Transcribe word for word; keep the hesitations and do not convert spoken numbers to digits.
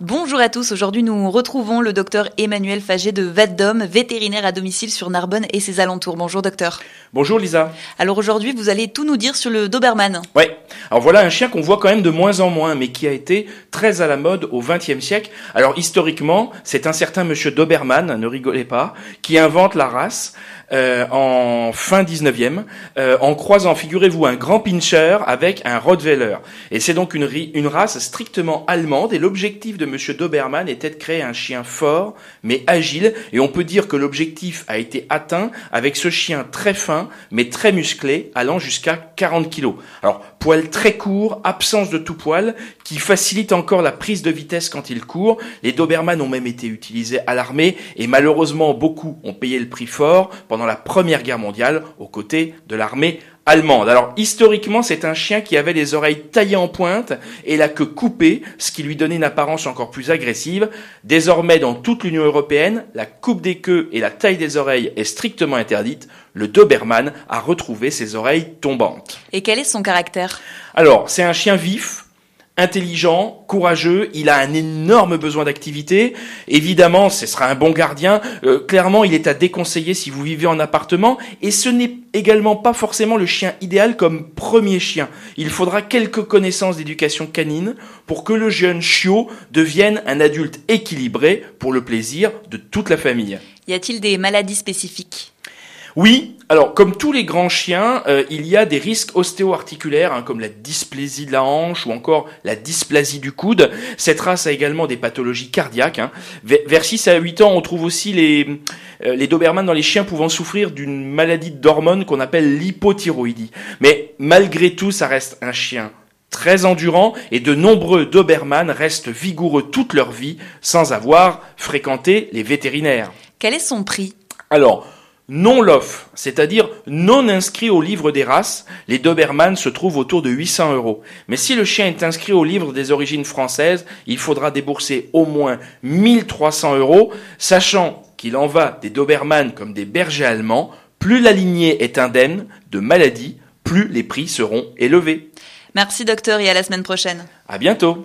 Bonjour à tous, aujourd'hui nous retrouvons le docteur Emmanuel Faget de Vatdom, vétérinaire à domicile sur Narbonne et ses alentours. Bonjour docteur. Bonjour Lisa. Alors aujourd'hui vous allez tout nous dire sur le Doberman. Ouais, alors voilà un chien qu'on voit quand même de moins en moins, mais qui a été très à la mode au vingtième siècle. Alors historiquement, c'est un certain monsieur Doberman, ne rigolez pas, qui invente la race euh, en fin dix-neuvième, euh, en croisant, figurez-vous, un grand pinscher avec un Rottweiler. Et c'est donc une, une race strictement allemande, et l'objectif de monsieur Doberman était de créer un chien fort, mais agile, et on peut dire que l'objectif a été atteint avec ce chien très fin, mais très musclé, allant jusqu'à quarante kilos. Alors, poil très court, absence de tout poil, qui facilite encore la prise de vitesse quand il court. Les Doberman ont même été utilisés à l'armée, et malheureusement, beaucoup ont payé le prix fort pendant la Première Guerre mondiale, aux côtés de l'armée allemande. Alors, historiquement, c'est un chien qui avait les oreilles taillées en pointe et la queue coupée, ce qui lui donnait une apparence encore plus agressive. Désormais, dans toute l'Union européenne, la coupe des queues et la taille des oreilles est strictement interdite. Le Doberman a retrouvé ses oreilles tombantes. Et quel est son caractère ? Alors, c'est un chien vif, intelligent, courageux, il a un énorme besoin d'activité. Évidemment, ce sera un bon gardien. Euh, clairement, il est à déconseiller si vous vivez en appartement. Et ce n'est également pas forcément le chien idéal comme premier chien. Il faudra quelques connaissances d'éducation canine pour que le jeune chiot devienne un adulte équilibré pour le plaisir de toute la famille. Y a-t-il des maladies spécifiques ? Oui, alors comme tous les grands chiens, euh, il y a des risques ostéo-articulaires, hein, comme la dysplasie de la hanche ou encore la dysplasie du coude. Cette race a également des pathologies cardiaques. Hein. Vers six à huit ans, on trouve aussi les, euh, les Doberman dans les chiens pouvant souffrir d'une maladie d'hormones qu'on appelle l'hypothyroïdie. Mais malgré tout, ça reste un chien très endurant, et de nombreux Doberman restent vigoureux toute leur vie sans avoir fréquenté les vétérinaires. Quel est son prix ? Alors, non-lof, c'est-à-dire non inscrit au livre des races, les Doberman se trouvent autour de huit cents euros. Mais si le chien est inscrit au livre des origines françaises, il faudra débourser au moins mille trois cents euros, sachant qu'il en va des Doberman comme des bergers allemands. Plus la lignée est indemne de maladies, plus les prix seront élevés. Merci docteur et à la semaine prochaine. À bientôt.